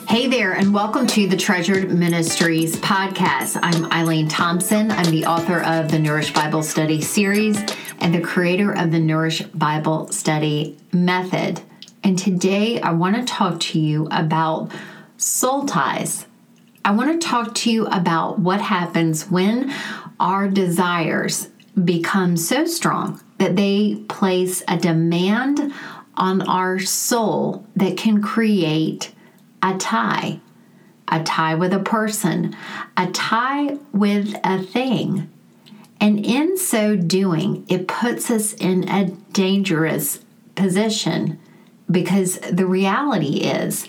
Hey there, and welcome to the Treasured Ministries podcast. I'm Eileen Thompson. I'm the author of the Nourish Bible Study series and the creator of the Nourish Bible Study method. And today I want to talk to you about soul ties. I want to talk to you about what happens when our desires become so strong that they place a demand on our soul that can create a tie with a person, a tie with a thing. And in so doing, it puts us in a dangerous position because the reality is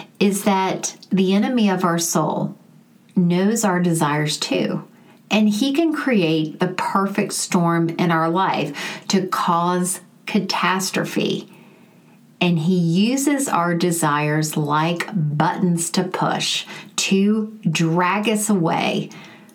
that the enemy of our soul knows our desires too. And he can create the perfect storm in our life to cause catastrophe. And he uses our desires like buttons to push to drag us away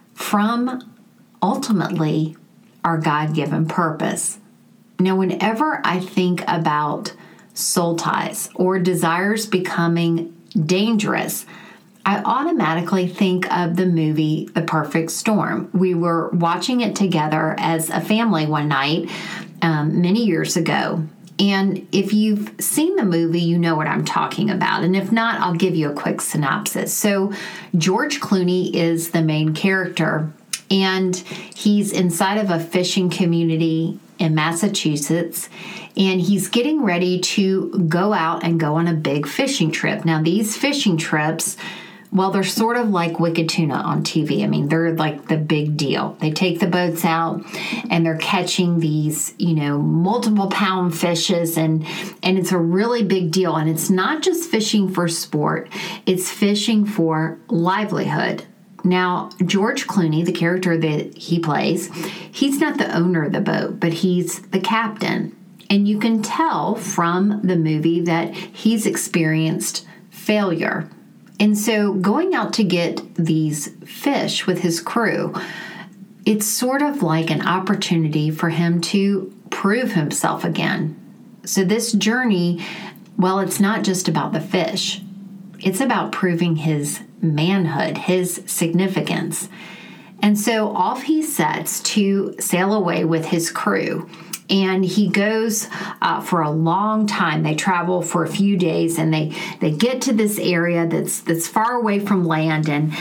from ultimately our God-given purpose. Now, whenever I think about soul ties or desires becoming dangerous, I automatically think of the movie The Perfect Storm. We were watching it together as a family one night many years ago. And if you've seen the movie, you know what I'm talking about. And if not, I'll give you a quick synopsis. So George Clooney is the main character, and he's inside of a fishing community in Massachusetts, and he's getting ready to go out and go on a big fishing trip. Now, these fishing trips, well, they're sort of like Wicked Tuna on TV. I mean, they're like the big deal. They take the boats out and they're catching these, multiple pound fishes, and it's a really big deal. And it's not just fishing for sport, it's fishing for livelihood. Now, George Clooney, the character that he plays, he's not the owner of the boat, but he's the captain. And you can tell from the movie that he's experienced failure. And so going out to get these fish with his crew, it's sort of like an opportunity for him to prove himself again. So this journey, well, it's not just about the fish. It's about proving his manhood, his significance. And so off he sets to sail away with his crew. And he goes for a long time. They travel for a few days, and they get to this area that's far away from land, and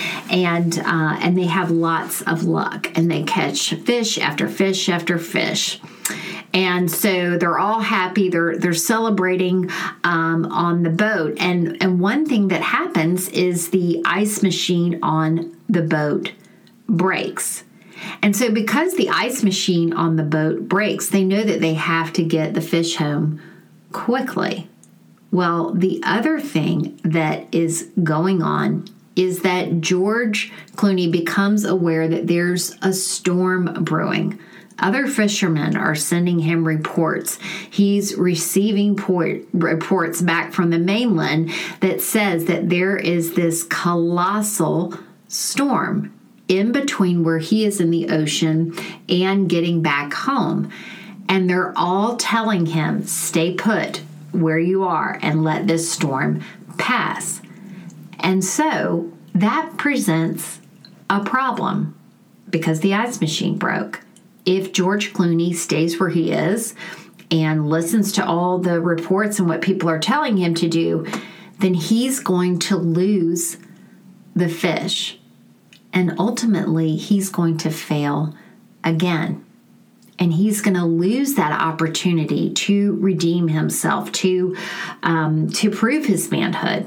they have lots of luck, and they catch fish after fish after fish. And so they're all happy. They're celebrating on the boat. And one thing that happens is the ice machine on the boat breaks. And so because the ice machine on the boat breaks, they know that they have to get the fish home quickly. Well, the other thing that is going on is that George Clooney becomes aware that there's a storm brewing. Other fishermen are sending him reports. He's receiving reports back from the mainland that says that there is this colossal storm in between where he is in the ocean and getting back home. And they're all telling him, stay put where you are and let this storm pass. And so that presents a problem because the ice machine broke. If George Clooney stays where he is and listens to all the reports and what people are telling him to do, then he's going to lose the fish. And ultimately, he's going to fail again. And he's going to lose that opportunity to redeem himself, to prove his manhood.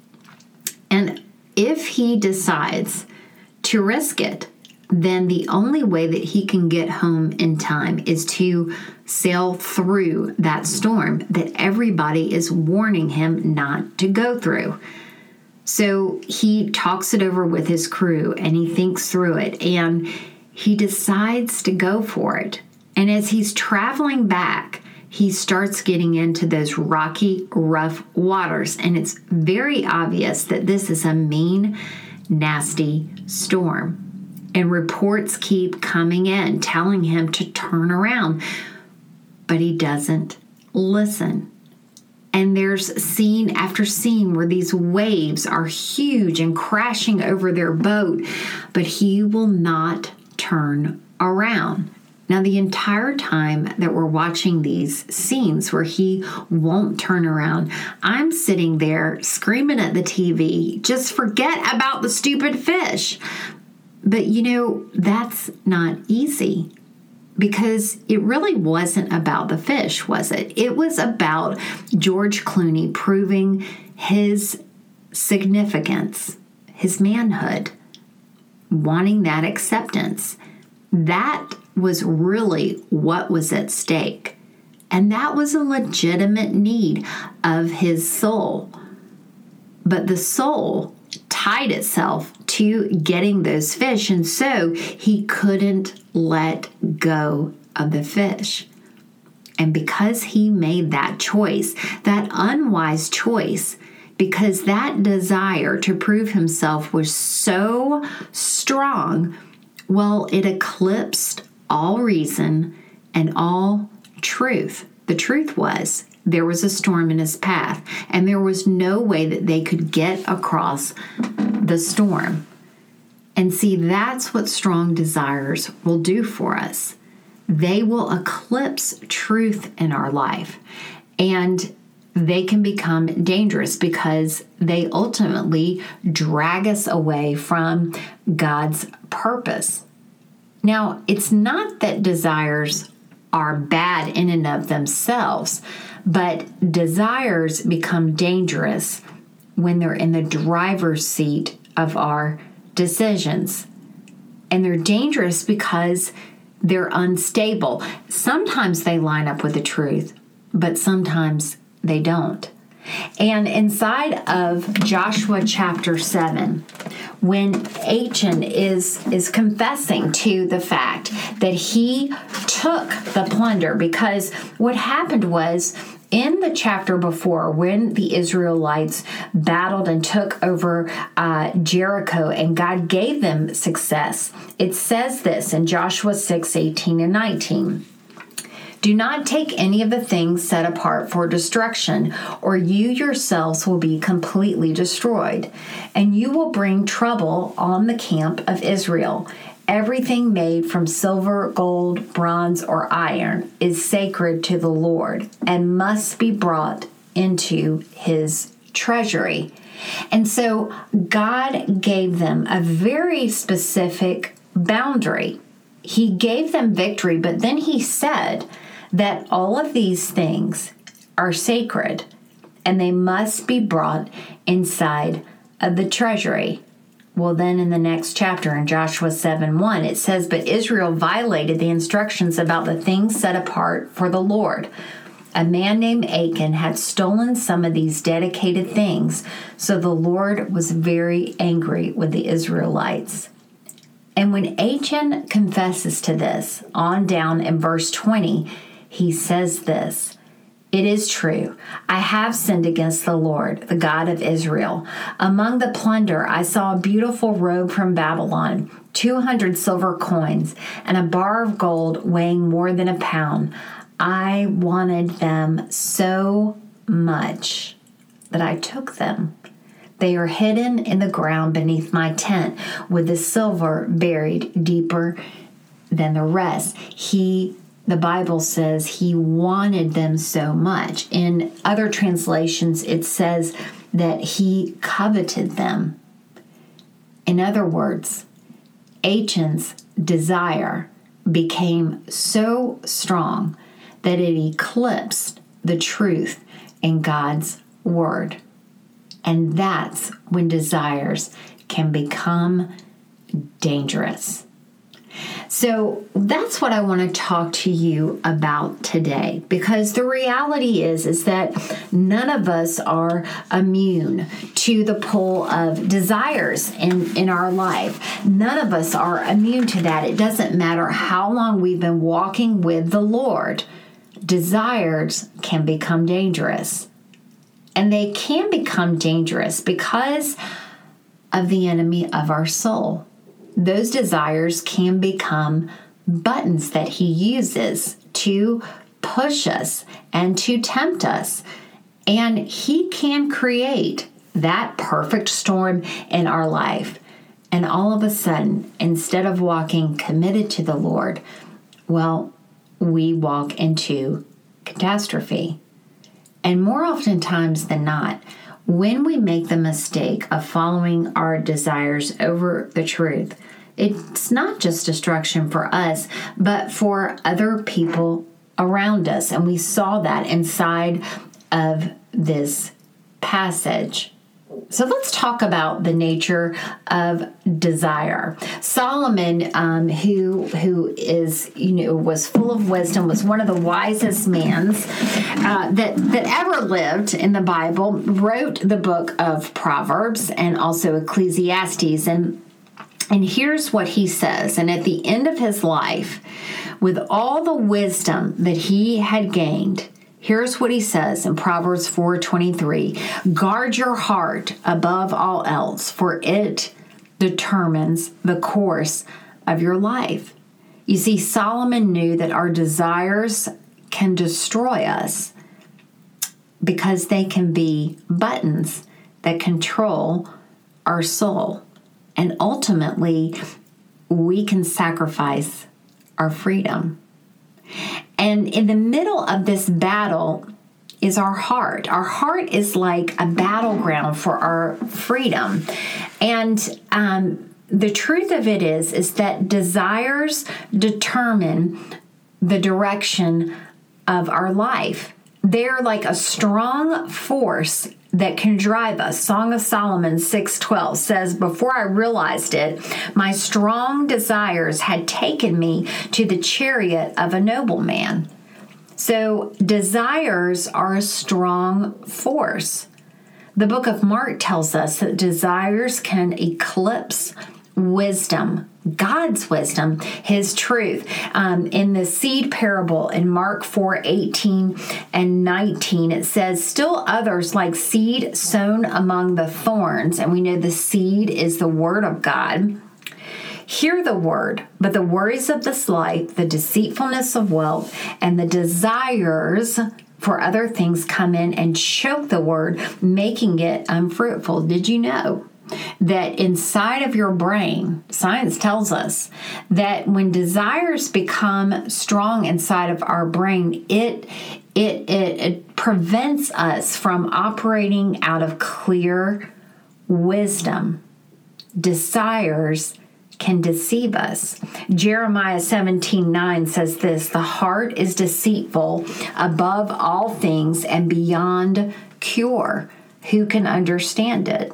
And if he decides to risk it, then the only way that he can get home in time is to sail through that storm that everybody is warning him not to go through. So he talks it over with his crew and he thinks through it and he decides to go for it. And as he's traveling back, he starts getting into those rocky, rough waters. And it's very obvious that this is a mean, nasty storm. And reports keep coming in telling him to turn around. But he doesn't listen. And there's scene after scene where these waves are huge and crashing over their boat, but he will not turn around. Now, the entire time that we're watching these scenes where he won't turn around, I'm sitting there screaming at the TV, just forget about the stupid fish. But that's not easy, because it really wasn't about the fish, was it? It was about George Clooney proving his significance, his manhood, wanting that acceptance. That was really what was at stake. And that was a legitimate need of his soul. But the soul tied itself to getting those fish, and so he couldn't let go of the fish. And because he made that choice, that unwise choice, because that desire to prove himself was so strong, well, it eclipsed all reason and all truth. The truth was there was a storm in his path, and there was no way that they could get across the storm. And see, that's what strong desires will do for us. They will eclipse truth in our life, and they can become dangerous because they ultimately drag us away from God's purpose. Now, it's not that desires are bad in and of themselves, but desires become dangerous when they're in the driver's seat of our decisions. And they're dangerous because they're unstable. Sometimes they line up with the truth, but sometimes they don't. And inside of Joshua chapter 7, when Achan is confessing to the fact that he took the plunder, because what happened was in the chapter before, when the Israelites battled and took over Jericho and God gave them success, it says this in Joshua 6:18 and 19. Do not take any of the things set apart for destruction, or you yourselves will be completely destroyed, and you will bring trouble on the camp of Israel. Everything made from silver, gold, bronze, or iron is sacred to the Lord and must be brought into his treasury. And so God gave them a very specific boundary. He gave them victory, but then he said that all of these things are sacred and they must be brought inside of the treasury. Well, then in the next chapter, in Joshua 7:1, it says, but Israel violated the instructions about the things set apart for the Lord. A man named Achan had stolen some of these dedicated things, so the Lord was very angry with the Israelites. And when Achan confesses to this, on down in verse 20, he says this, it is true, I have sinned against the Lord, the God of Israel. Among the plunder, I saw a beautiful robe from Babylon, 200 silver coins, and a bar of gold weighing more than a pound. I wanted them so much that I took them. They are hidden in the ground beneath my tent, with the silver buried deeper than the rest. The Bible says he wanted them so much. In other translations, it says that he coveted them. In other words, Achan's desire became so strong that it eclipsed the truth in God's word. And that's when desires can become dangerous. So that's what I want to talk to you about today, because the reality is that none of us are immune to the pull of desires in our life. None of us are immune to that. It doesn't matter how long we've been walking with the Lord. Desires can become dangerous. And they can become dangerous because of the enemy of our soul. Those desires can become buttons that he uses to push us and to tempt us. And He can create that perfect storm in our life. And all of a sudden, instead of walking committed to the Lord, well, we walk into catastrophe. And more oftentimes than not, when we make the mistake of following our desires over the truth, it's not just destruction for us, but for other people around us. And we saw that inside of this passage. So let's talk about the nature of desire. Solomon, who is, was full of wisdom, was one of the wisest men that ever lived in the Bible, wrote the book of Proverbs and also Ecclesiastes. And here's what he says. And at the end of his life, with all the wisdom that he had gained, here's what he says in Proverbs 4:23. Guard your heart above all else, for it determines the course of your life. You see, Solomon knew that our desires can destroy us because they can be buttons that control our soul. And ultimately, we can sacrifice our freedom. And in the middle of this battle is our heart. Our heart is like a battleground for our freedom. And the truth of it is that desires determine the direction of our life. They're like a strong force that can drive us. Song of Solomon 6:12 says, before I realized it, my strong desires had taken me to the chariot of a nobleman. So desires are a strong force. The book of Mark tells us that desires can eclipse wisdom, God's wisdom, His truth. In the seed parable in Mark 4:18 and 19, it says, still others like seed sown among the thorns, and we know the seed is the word of God, hear the word, but the worries of this life, the deceitfulness of wealth, and the desires for other things come in and choke the word, making it unfruitful. Did you know that inside of your brain, science tells us that when desires become strong inside of our brain, it prevents us from operating out of clear wisdom. Desires can deceive us. Jeremiah 17:9 says this, the heart is deceitful above all things and beyond cure. Who can understand it?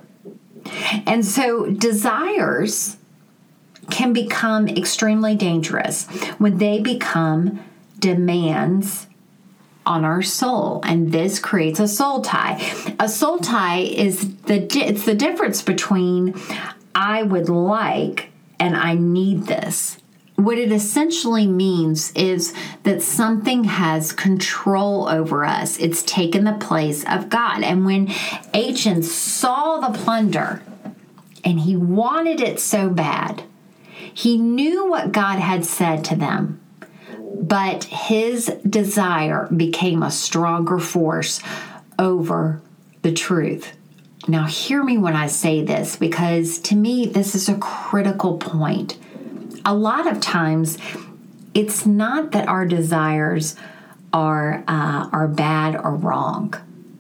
And so desires can become extremely dangerous when they become demands on our soul, and this creates a soul tie. A soul tie is it's the difference between I would like and I need this. What it essentially means is that something has control over us. It's taken the place of God. And when Achan saw the plunder and he wanted it so bad, he knew what God had said to them, but his desire became a stronger force over the truth. Now, hear me when I say this, because to me, this is a critical point. A lot of times, it's not that our desires are bad or wrong.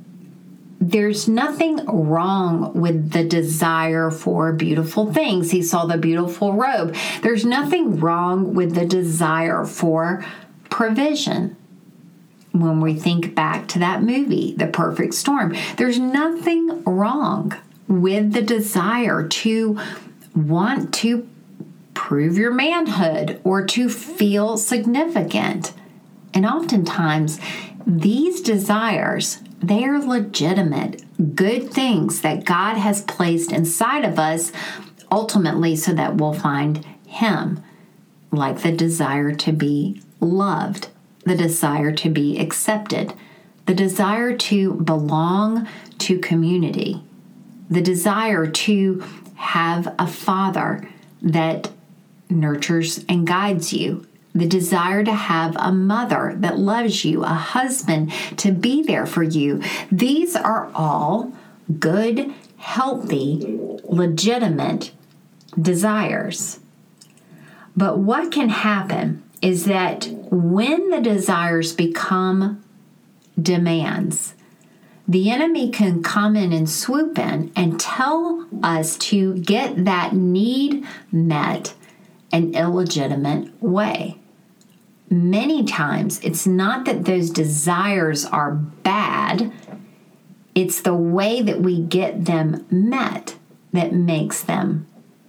There's nothing wrong with the desire for beautiful things. He saw the beautiful robe. There's nothing wrong with the desire for provision. When we think back to that movie, The Perfect Storm, there's nothing wrong with the desire to want to prove your manhood or to feel significant. And oftentimes, these desires, they are legitimate, good things that God has placed inside of us, ultimately so that we'll find Him, like the desire to be loved, the desire to be accepted, the desire to belong to community, the desire to have a father that nurtures and guides you, the desire to have a mother that loves you, a husband to be there for you. These are all good, healthy, legitimate desires. But what can happen is that when the desires become demands, the enemy can come in and swoop in and tell us to get that need met an illegitimate way. Many times, it's not that those desires are bad, it's the way that we get them met that makes them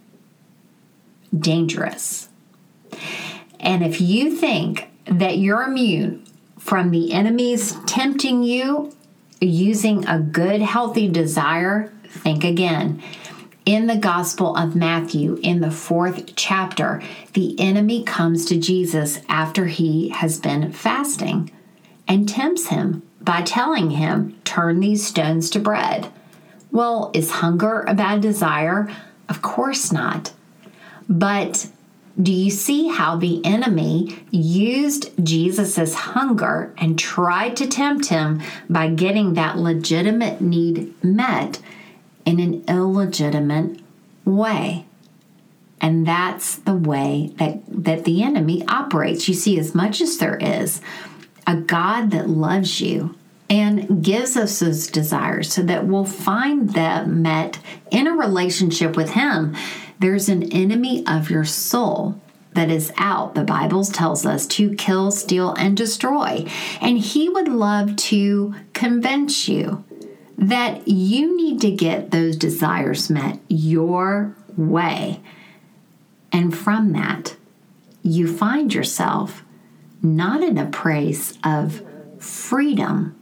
dangerous. And if you think that you're immune from the enemies tempting you using a good, healthy desire, think again. In the Gospel of Matthew, in the 4th chapter, the enemy comes to Jesus after he has been fasting and tempts him by telling him, turn these stones to bread. Well, is hunger a bad desire? Of course not. But do you see how the enemy used Jesus' hunger and tried to tempt him by getting that legitimate need met in an illegitimate way? And that's the way that the enemy operates. You see, as much as there is a God that loves you and gives us those desires so that we'll find them met in a relationship with him, there's an enemy of your soul that is out, the Bible tells us, to kill, steal, and destroy. And he would love to convince you that you need to get those desires met your way. And from that, you find yourself not in a place of freedom,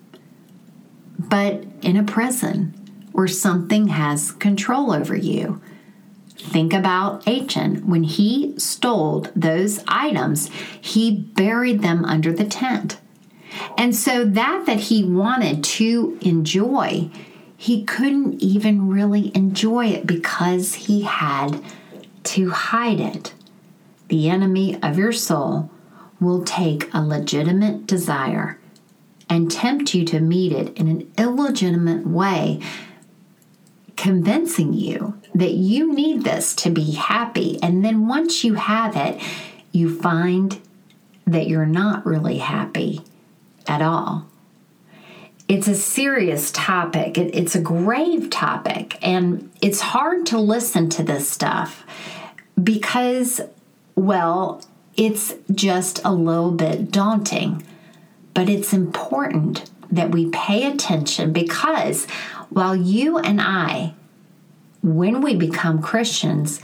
but in a prison where something has control over you. Think about Achan. When he stole those items, he buried them under the tent. And so that he wanted to enjoy, he couldn't even really enjoy it because he had to hide it. The enemy of your soul will take a legitimate desire and tempt you to meet it in an illegitimate way, convincing you that you need this to be happy. And then once you have it, you find that you're not really happy at all. It's a serious topic. It's a grave topic. And it's hard to listen to this stuff because, well, it's just a little bit daunting. But it's important that we pay attention because while you and I, when we become Christians,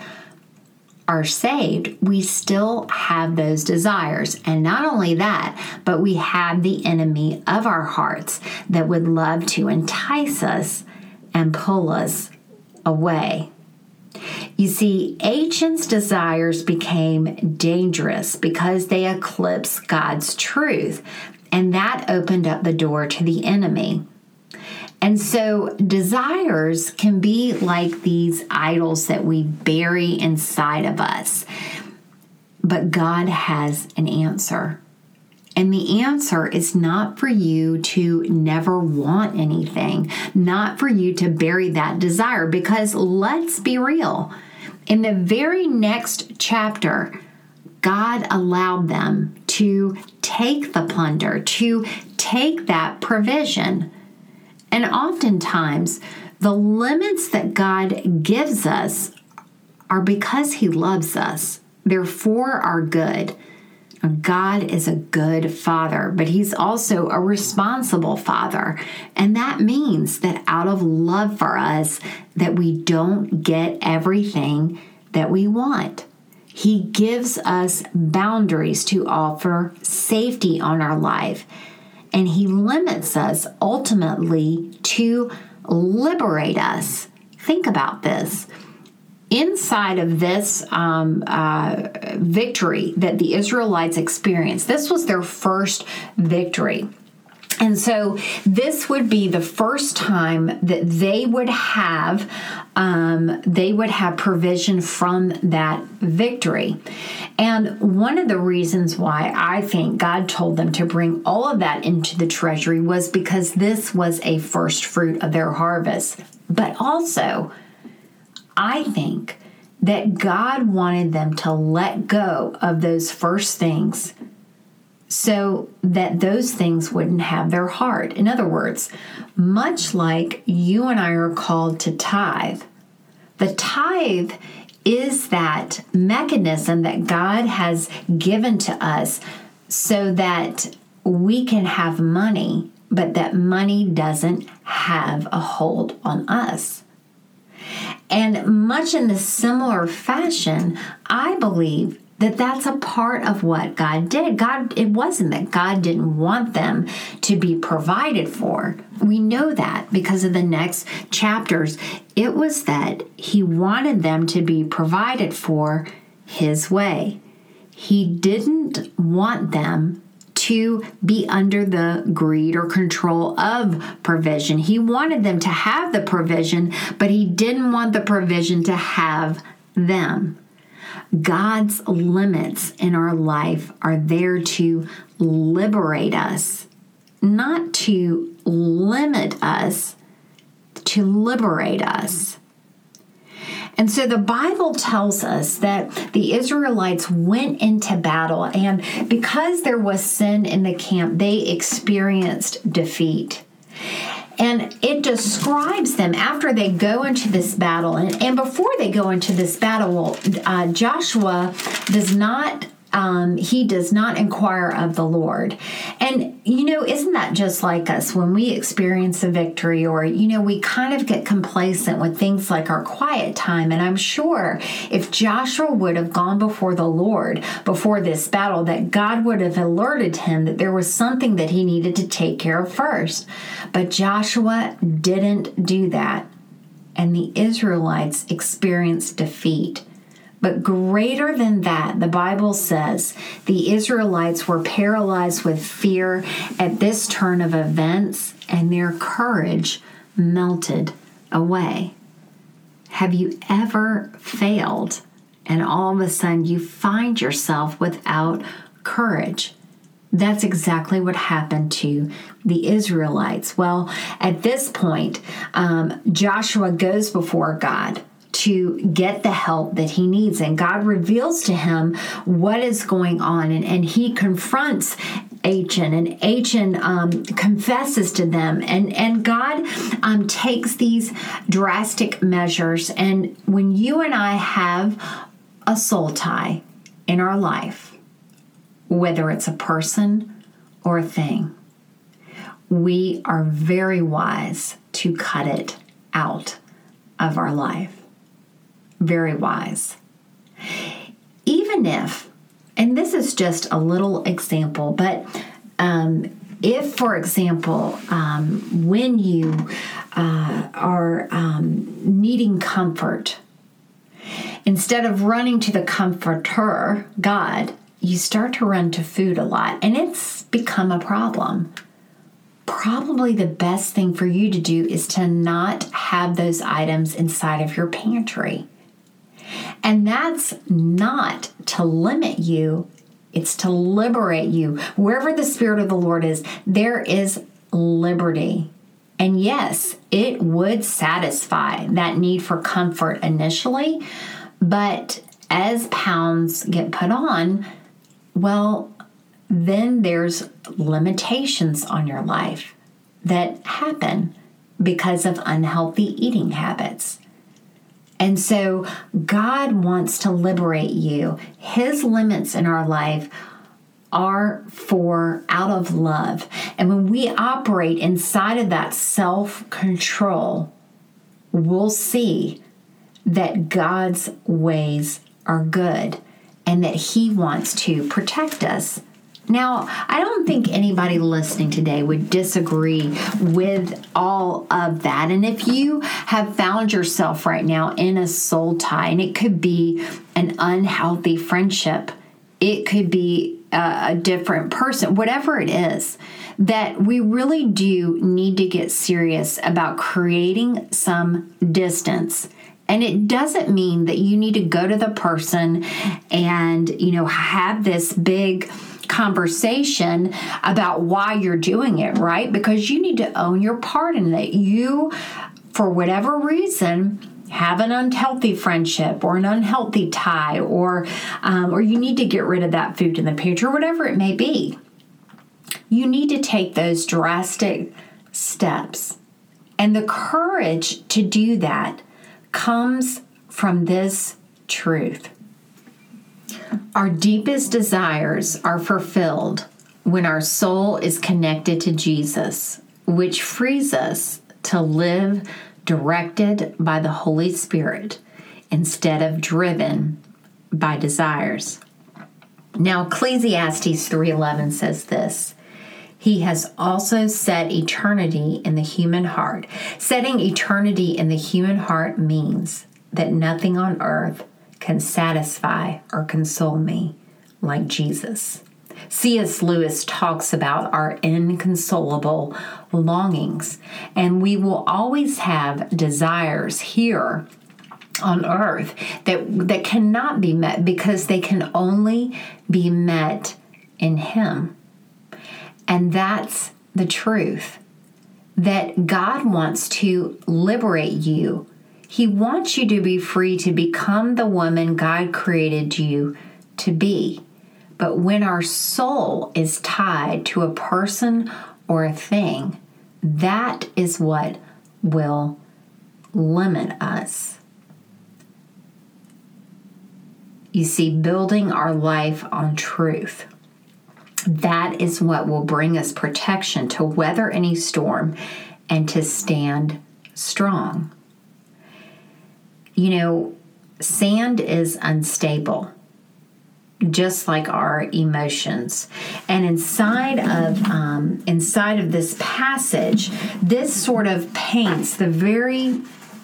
are saved, we still have those desires. And not only that, but we have the enemy of our hearts that would love to entice us and pull us away. You see, Achan's desires became dangerous because they eclipsed God's truth, and that opened up the door to the enemy. And so desires can be like these idols that we bury inside of us. But God has an answer. And the answer is not for you to never want anything, not for you to bury that desire, because let's be real. In the very next chapter, God allowed them to take the plunder, to take that provision. And oftentimes, the limits that God gives us are because he loves us. They're for our good. God is a good father, but he's also a responsible father. And that means that out of love for us, that we don't get everything that we want. He gives us boundaries to offer safety on our life. And he limits us ultimately to liberate us. Think about this. Inside of this victory that the Israelites experienced, this was their first victory. And so this would be the first time that they would have provision from that victory. And one of the reasons why I think God told them to bring all of that into the treasury was because this was a first fruit of their harvest. But also, I think that God wanted them to let go of those first things so that those things wouldn't have their heart. In other words, much like you and I are called to tithe, the tithe is that mechanism that God has given to us so that we can have money, but that money doesn't have a hold on us. And much in the similar fashion, I believe that that's a part of what God did. It wasn't that God didn't want them to be provided for. We know that because of the next chapters. It was that He wanted them to be provided for His way. He didn't want them to be under the greed or control of provision. He wanted them to have the provision, but He didn't want the provision to have them. God's limits in our life are there to liberate us, not to limit us, to liberate us. And so the Bible tells us that the Israelites went into battle, and because there was sin in the camp, they experienced defeat. And it describes them after they go into this battle. And before they go into this battle, Joshua does not inquire of the Lord. And, isn't that just like us when we experience a victory or, we kind of get complacent with things like our quiet time. And I'm sure if Joshua would have gone before the Lord before this battle, that God would have alerted him that there was something that he needed to take care of first. But Joshua didn't do that. And the Israelites experienced defeat. But greater than that, the Bible says the Israelites were paralyzed with fear at this turn of events, and their courage melted away. Have you ever failed, and all of a sudden you find yourself without courage? That's exactly what happened to the Israelites. Well, at this point, Joshua goes before God to get the help that he needs. And God reveals to him what is going on. And he confronts Achan, and Achan confesses to them. And God takes these drastic measures. And when you and I have a soul tie in our life, whether it's a person or a thing, we are very wise to cut it out of our life. Very wise. Even if, and this is just a little example, but if, for example, when you are needing comfort, instead of running to the comforter, God, you start to run to food a lot, and it's become a problem. Probably the best thing for you to do is to not have those items inside of your pantry. And that's not to limit you, it's to liberate you. Wherever the Spirit of the Lord is, there is liberty. And yes, it would satisfy that need for comfort initially, but as pounds get put on, well, then there's limitations on your life that happen because of unhealthy eating habits. And so God wants to liberate you. His limits in our life are for out of love. And when we operate inside of that self-control, we'll see that God's ways are good and that He wants to protect us. Now, I don't think anybody listening today would disagree with all of that. And if you have found yourself right now in a soul tie, and it could be an unhealthy friendship, it could be a different person, whatever it is, that we really do need to get serious about creating some distance. And it doesn't mean that you need to go to the person and, have this big conversation about why you're doing it, right? Because you need to own your part in it. You, for whatever reason, have an unhealthy friendship or an unhealthy tie, or you need to get rid of that food in the pantry, or whatever it may be. You need to take those drastic steps. And the courage to do that comes from this truth. Our deepest desires are fulfilled when our soul is connected to Jesus, which frees us to live directed by the Holy Spirit instead of driven by desires. Now, Ecclesiastes 3:11 says this: He has also set eternity in the human heart. Setting eternity in the human heart means that nothing on earth can satisfy or console me like Jesus. C.S. Lewis talks about our inconsolable longings, and we will always have desires here on earth that cannot be met because they can only be met in Him. And that's the truth, that God wants to liberate you. He wants you to be free to become the woman God created you to be. But when our soul is tied to a person or a thing, that is what will limit us. You see, building our life on truth, that is what will bring us protection to weather any storm and to stand strong. Sand is unstable, just like our emotions. And inside of this passage, this sort of paints the very,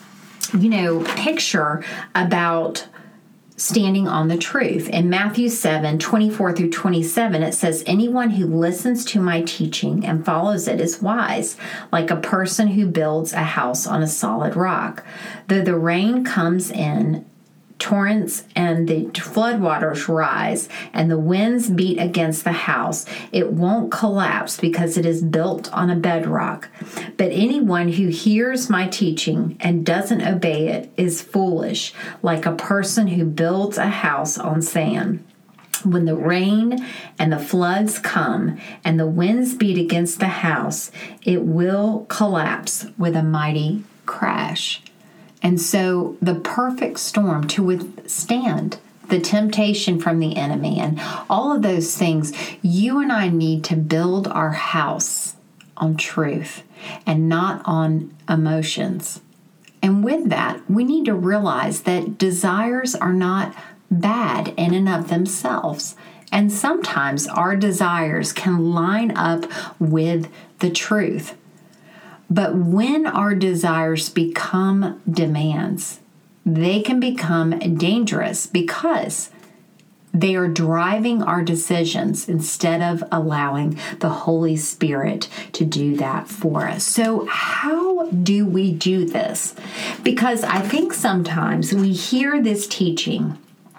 picture about standing on the truth. In Matthew 7:24-27, it says, Anyone who listens to my teaching and follows it is wise, like a person who builds a house on a solid rock. Though the rain comes in torrents and the floodwaters rise and the winds beat against the house, it won't collapse because it is built on a bedrock. But anyone who hears my teaching and doesn't obey it is foolish, like a person who builds a house on sand. When the rain and the floods come and the winds beat against the house, it will collapse with a mighty crash. And so the perfect storm to withstand the temptation from the enemy and all of those things, you and I need to build our house on truth and not on emotions. And with that, we need to realize that desires are not bad in and of themselves. And sometimes our desires can line up with the truth. But when our desires become demands, they can become dangerous because they are driving our decisions instead of allowing the Holy Spirit to do that for us. So how do we do this? Because I think sometimes we hear this teaching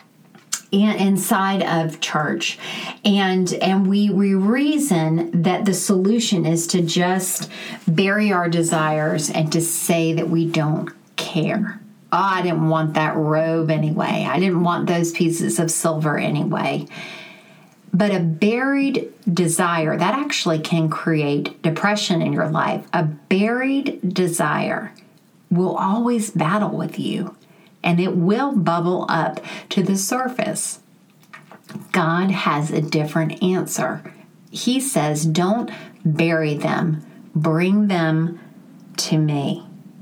inside of church, and we reason that the solution is to just bury our desires and to say that we don't care. Oh, I didn't want that robe anyway. I didn't want those pieces of silver anyway. But a buried desire, that actually can create depression in your life. A buried desire will always battle with you, and it will bubble up to the surface. God has a different answer. He says, don't bury them. Bring them to me.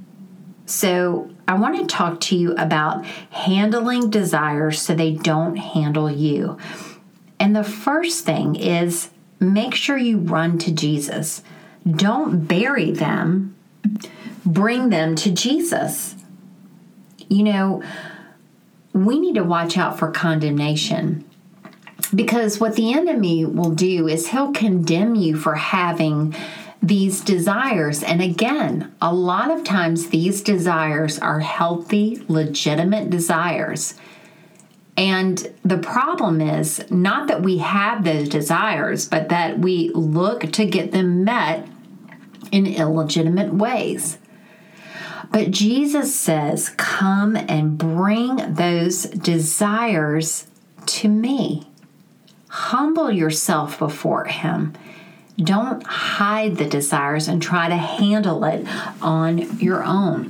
So I want to talk to you about handling desires so they don't handle you. And the first thing is make sure you run to Jesus. Don't bury them. Bring them to Jesus. We need to watch out for condemnation. Because what the enemy will do is he'll condemn you for having these desires. And again, a lot of times these desires are healthy, legitimate desires. And the problem is not that we have those desires, but that we look to get them met in illegitimate ways. But Jesus says, come and bring those desires to me. Humble yourself before him. Don't hide the desires and try to handle it on your own.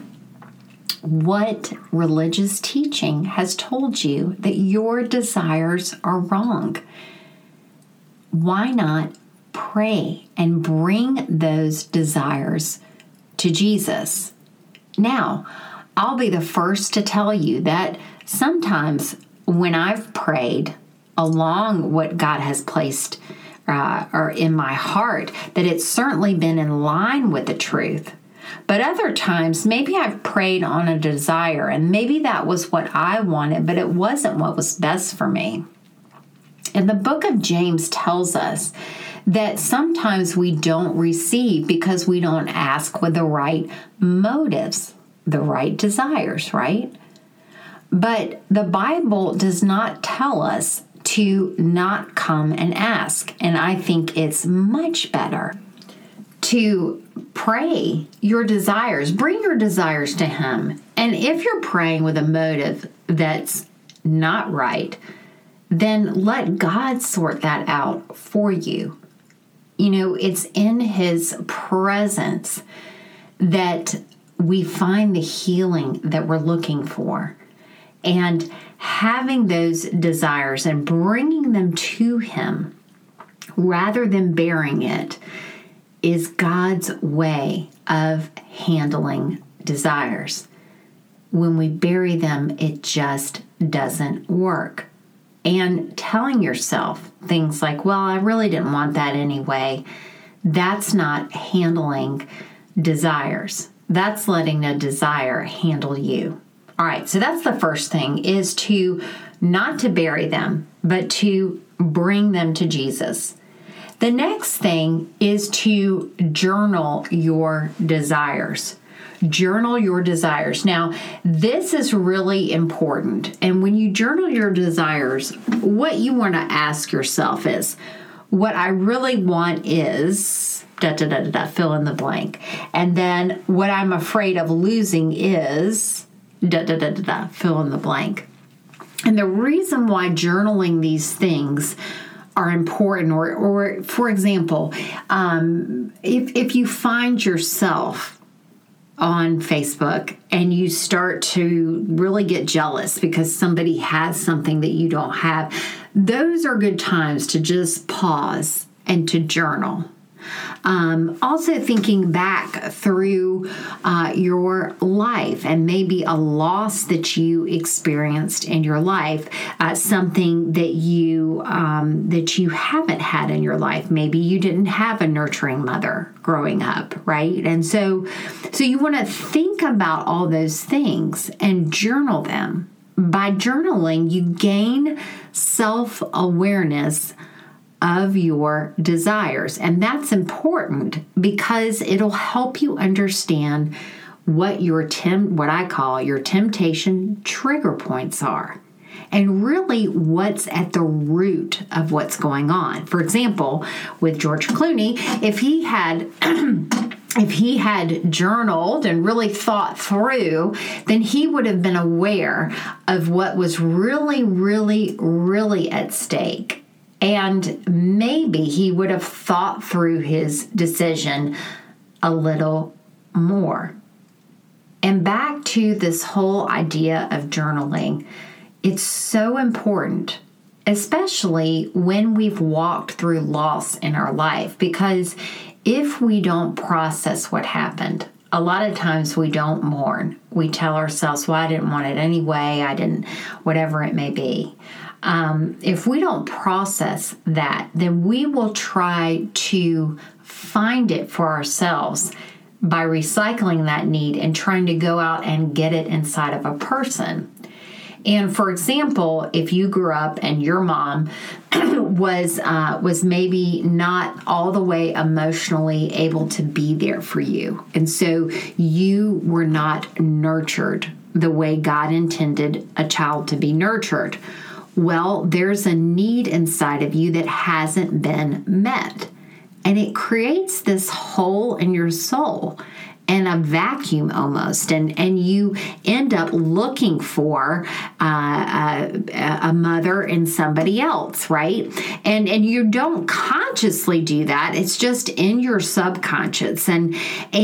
What religious teaching has told you that your desires are wrong? Why not pray and bring those desires to Jesus? Now, I'll be the first to tell you that sometimes when I've prayed along what God has placed or in my heart, that it's certainly been in line with the truth. But other times, maybe I've prayed on a desire, and maybe that was what I wanted, but it wasn't what was best for me. And the book of James tells us that sometimes we don't receive because we don't ask with the right motives, the right desires, right? But the Bible does not tell us to not come and ask. And I think it's much better to pray your desires, bring your desires to him. And if you're praying with a motive that's not right, then let God sort that out for you. You know, it's in his presence that we find the healing that we're looking for. And having those desires and bringing them to him rather than bearing it is God's way of handling desires. When we bury them, it just doesn't work. And telling yourself things like, well, I really didn't want that anyway, that's not handling desires. That's letting a desire handle you. All right, so that's the first thing, is to not to bury them, but to bring them to Jesus. The next thing is to journal your desires. Journal your desires. Now, this is really important. And when you journal your desires, what you want to ask yourself is, what I really want is fill in the blank. And then what I'm afraid of losing is fill in the blank. And the reason why journaling these things are important, or for example, if you find yourself on Facebook and you start to really get jealous because somebody has something that you don't have, those are good times to just pause and to journal. Also thinking back through your life and maybe a loss that you experienced in your life, something that you haven't had in your life. Maybe you didn't have a nurturing mother growing up, right? And so you want to think about all those things and journal them. By journaling, you gain self-awareness of your desires. And that's important because it'll help you understand what what I call your temptation trigger points are, and really what's at the root of what's going on. For example, with George Clooney, if he had journaled and really thought through, then he would have been aware of what was really, really, really at stake. And maybe he would have thought through his decision a little more. And back to this whole idea of journaling, it's so important, especially when we've walked through loss in our life, because if we don't process what happened, a lot of times we don't mourn. We tell ourselves, well, I didn't want it anyway, whatever it may be. If we don't process that, then we will try to find it for ourselves by recycling that need and trying to go out and get it inside of a person. And for example, if you grew up and your mom was maybe not all the way emotionally able to be there for you. And so you were not nurtured the way God intended a child to be nurtured. Well, there's a need inside of you that hasn't been met. And it creates this hole in your soul and a vacuum almost. And you end up looking for a mother in somebody else, right? And you don't consciously do that. It's just in your subconscious. And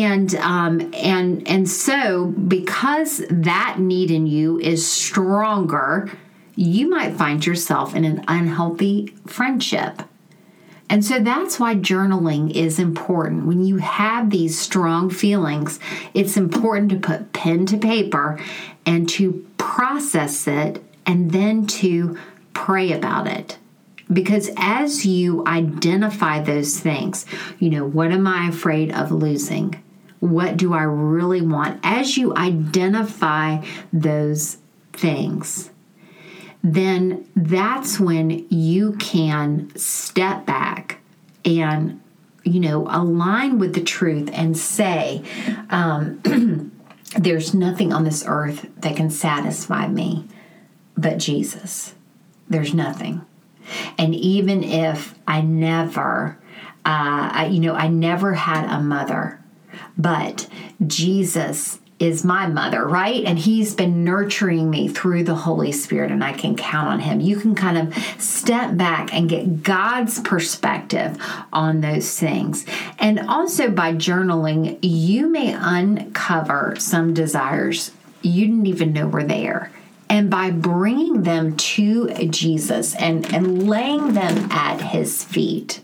so because that need in you is stronger, you might find yourself in an unhealthy friendship. And so that's why journaling is important. When you have these strong feelings, it's important to put pen to paper and to process it and then to pray about it. Because as you identify those things, what am I afraid of losing? What do I really want? As you identify those things, then that's when you can step back and, align with the truth and say, there's nothing on this earth that can satisfy me but Jesus. There's nothing. And even if I never had a mother, but Jesus is my mother, right? And he's been nurturing me through the Holy Spirit, and I can count on him. You can kind of step back and get God's perspective on those things. And also by journaling, you may uncover some desires you didn't even know were there. And by bringing them to Jesus and laying them at his feet,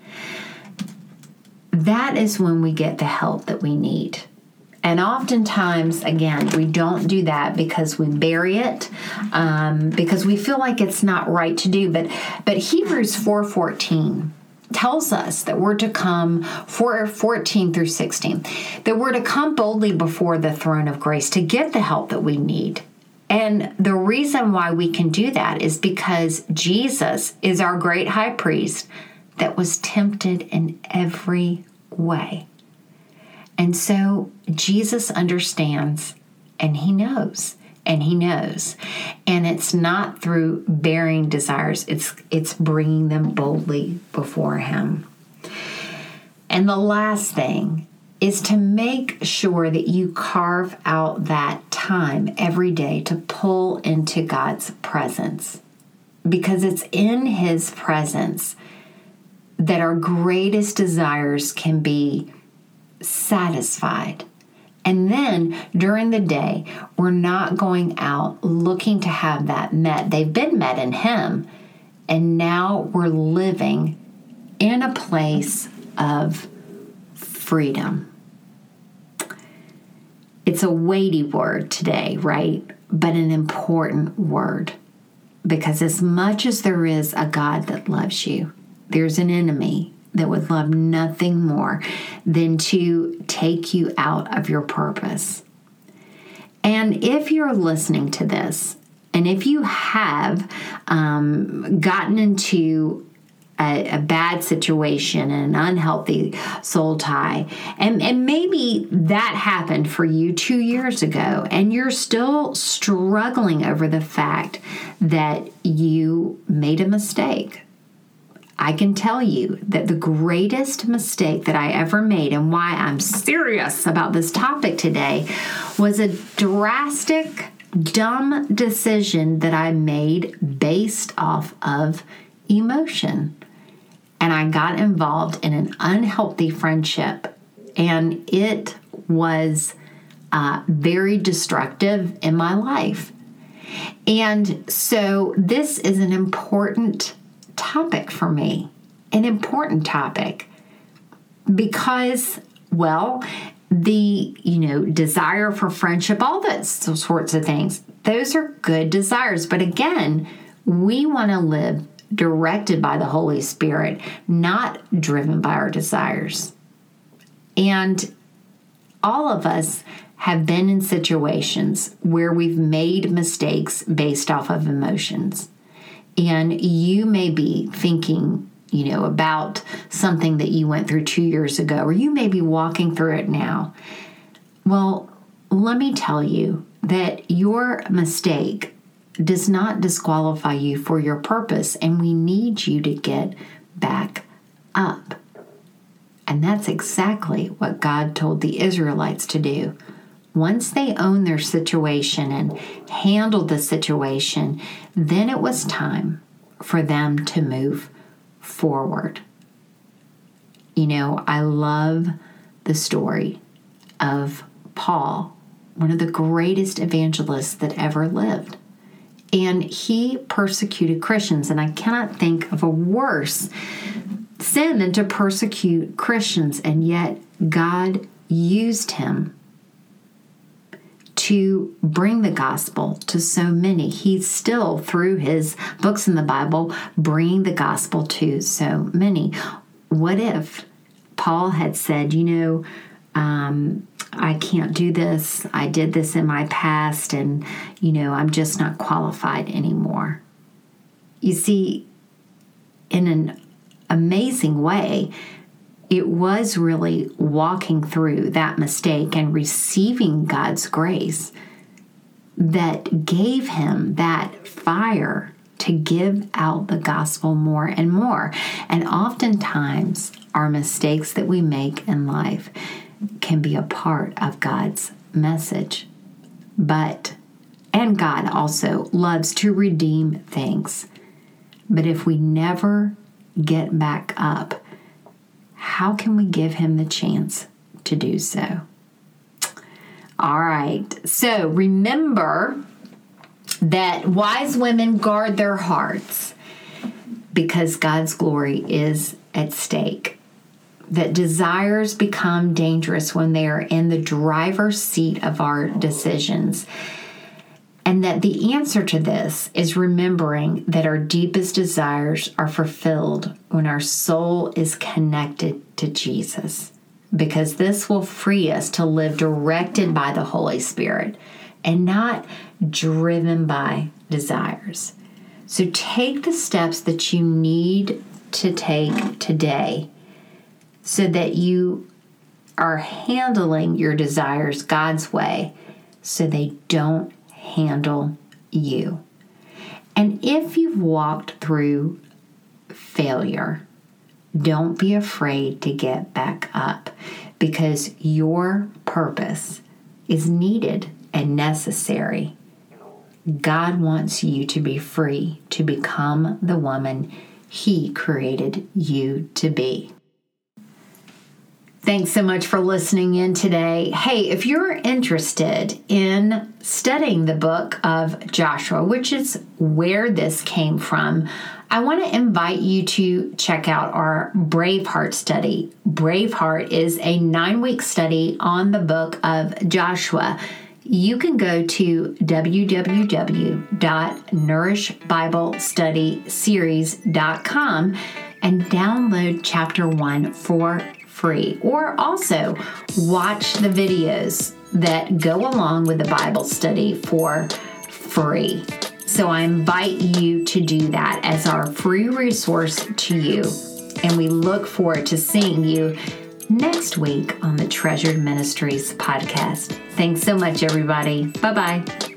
that is when we get the help that we need. And oftentimes, again, we don't do that because we bury it, because we feel like it's not right to do. But Hebrews 4:14 tells us that we're to come, 4:14 through 16, that we're to come boldly before the throne of grace to get the help that we need. And the reason why we can do that is because Jesus is our great high priest that was tempted in every way. And so Jesus understands, and he knows, and it's not through bearing desires, it's bringing them boldly before him. And the last thing is to make sure that you carve out that time every day to pull into God's presence, because it's in his presence that our greatest desires can be satisfied. And then during the day, we're not going out looking to have that met. They've been met in him. And now we're living in a place of freedom. It's a weighty word today, right? But an important word. Because as much as there is a God that loves you, there's an enemy that would love nothing more than to take you out of your purpose. And if you're listening to this, and if you have gotten into a bad situation, an unhealthy soul tie, and maybe that happened for you 2 years ago, and you're still struggling over the fact that you made a mistake, I can tell you that the greatest mistake that I ever made, and why I'm serious about this topic today, was a drastic, dumb decision that I made based off of emotion. And I got involved in an unhealthy friendship, and it was very destructive in my life. And so this is an important topic for me, an important topic, because, well, the, desire for friendship, all that sorts of things, those are good desires. But again, we want to live directed by the Holy Spirit, not driven by our desires. And all of us have been in situations where we've made mistakes based off of emotions. And you may be thinking, about something that you went through 2 years ago, or you may be walking through it now. Well, let me tell you that your mistake does not disqualify you for your purpose, and we need you to get back up. And that's exactly what God told the Israelites to do. Once they owned their situation and handled the situation, then it was time for them to move forward. I love the story of Paul, one of the greatest evangelists that ever lived. And he persecuted Christians, and I cannot think of a worse sin than to persecute Christians, and yet God used him to bring the gospel to so many. He's still, through his books in the Bible, bringing the gospel to so many. What if Paul had said, I can't do this. I did this in my past, and, I'm just not qualified anymore. You see, in an amazing way, it was really walking through that mistake and receiving God's grace that gave him that fire to give out the gospel more and more. And oftentimes, our mistakes that we make in life can be a part of God's message. And God also loves to redeem things. But if we never get back up, how can we give him the chance to do so? All right. So remember that wise women guard their hearts because God's glory is at stake. That desires become dangerous when they are in the driver's seat of our decisions. And that the answer to this is remembering that our deepest desires are fulfilled when our soul is connected to Jesus, because this will free us to live directed by the Holy Spirit and not driven by desires. So take the steps that you need to take today so that you are handling your desires God's way so they don't handle you. And if you've walked through failure, don't be afraid to get back up, because your purpose is needed and necessary. God wants you to be free to become the woman He created you to be. Thanks so much for listening in today. Hey, if you're interested in studying the book of Joshua, which is where this came from, I want to invite you to check out our Braveheart study. Braveheart is a 9-week study on the book of Joshua. You can go to www.nourishbiblestudyseries.com and download chapter 1 for free, or also watch the videos that go along with the Bible study for free. So I invite you to do that as our free resource to you. And we look forward to seeing you next week on the Treasured Ministries podcast. Thanks so much, everybody. Bye-bye.